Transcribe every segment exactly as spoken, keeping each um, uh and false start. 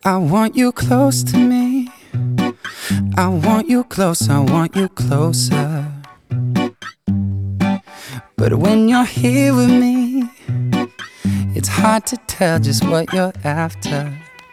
I want you close to me. I want you close, I want you closer. But when you're here with me, it's hard to tell just what you're after.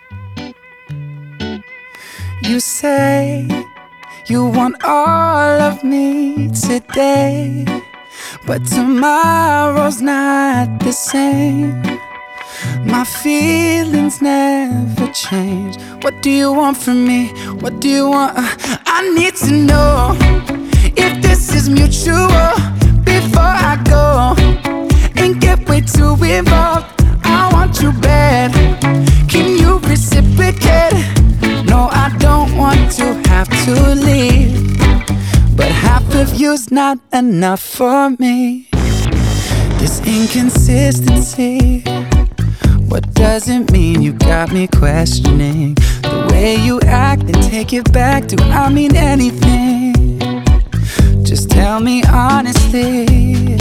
You say you want all of me today, but tomorrow's not the same. My feelings never change. What do you want from me? What do you want? Uh, I need to know if this is mutual before I go and get way too involved. I want you bad. Can you reciprocate? No, I don't want to have to leave, but half of you's not enough for me. This inconsistency, what does it mean? You got me questioning the way you act and take it back. Do I mean anything? Just tell me honestly.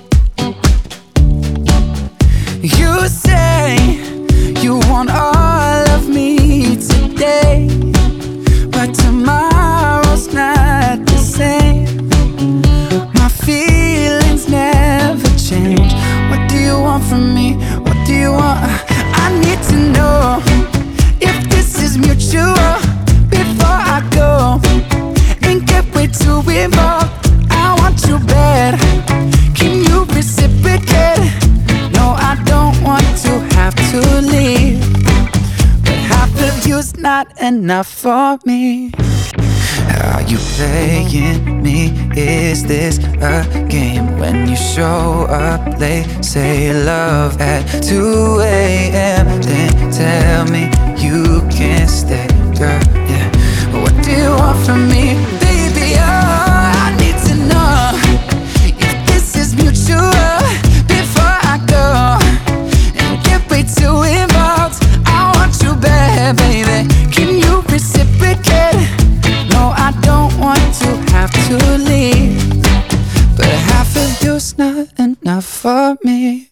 You say you want all of me today, but tomorrow's not the same. My feelings never change. What do you want from me? What do you want? I need to know if this is mutual before I go and get way too involved. I want you bad. Can you reciprocate? No, I don't want to have to leave, but half of you's not enough for me. Are you playing me? Is this a game? When you show up late, say love at two A M Then tell me you can't stay, girl, yeah. What do you want from me, baby? Oh, I need to know if this is mutual before I go and get way too involved. I want you bad, baby. Can you reciprocate? No, I don't want to have to leave, but half of you's not enough for me.